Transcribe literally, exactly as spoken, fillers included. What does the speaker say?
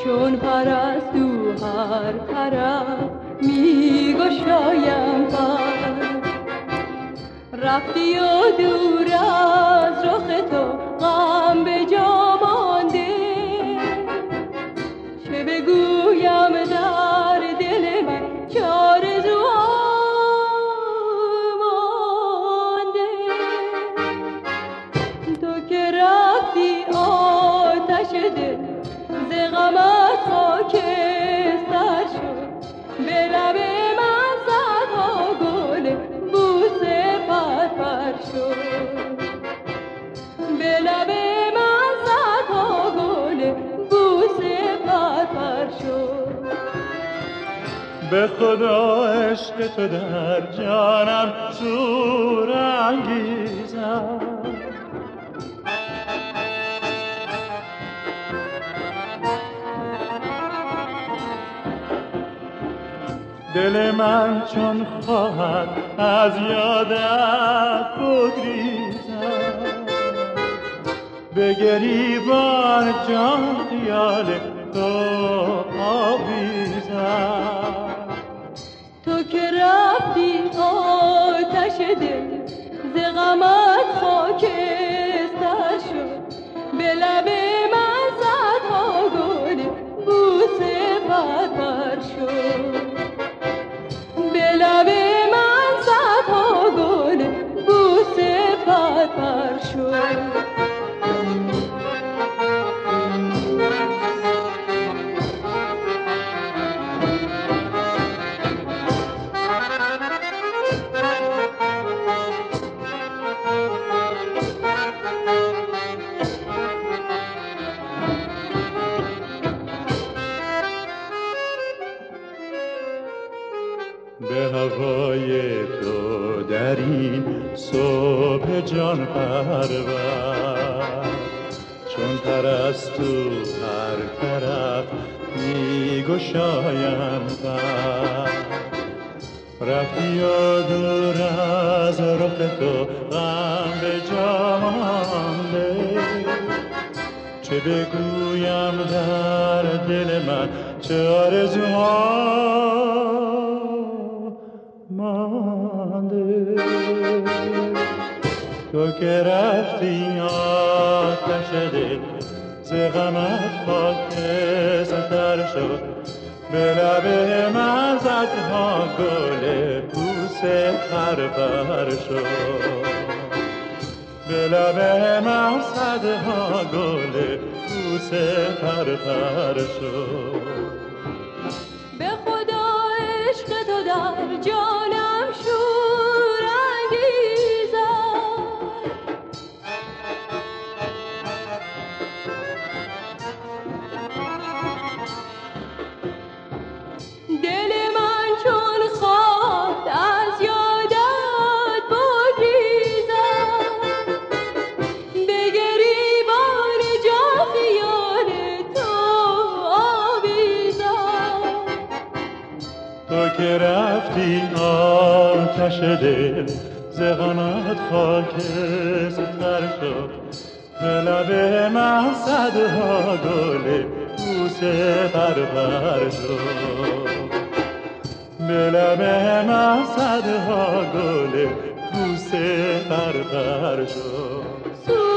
چون پرستو هر طرف می گشایم پر. رفتی و دور از رخ تو غم به جا مانده، چه بگویم در دل من چه آرزوها مانده. تو که رفتی آتش دل ز غمت خاکستر شد، به لب من صدها گل بوسه پرپر شد، به لب من صدها گل بوسه پرپر شد. به خدا عشق تو در جانم شور انگیزد، دل من چون خواهد از یادت بگریزد، به گریبان جان خیال تو آویزد. تو که رفتی آتش دل ز غمت خاکستر شد، به لب من صدها گل بوسه پرپر شد، به لب من صدها گل بوسه پرپر شد. به هوای تو در این صبح جان پرور، چون پرستو هر طرف می گشایم پر. رفتی و دور از رخ تو غم به جا مانده، چه بگویم در دل من چه آرزوها مانده. تو که رفتی آتش دل ز غمت خاکستر شد، به لب من صدها گل بوسه پرپر شد، به لب من صدها گل بوسه پرپر شد. به خدا عشق تو در جانم شور انگیزد، دل من چون خواهد از یادت بگریزد، به گریبان جان خیال تو آویزد. تو که رفتی آتش دل ز غمت خاکستر شد، به لب من صدها گل بوسه پرپر شد، به لب من صدها گل بوسه پرپر شد.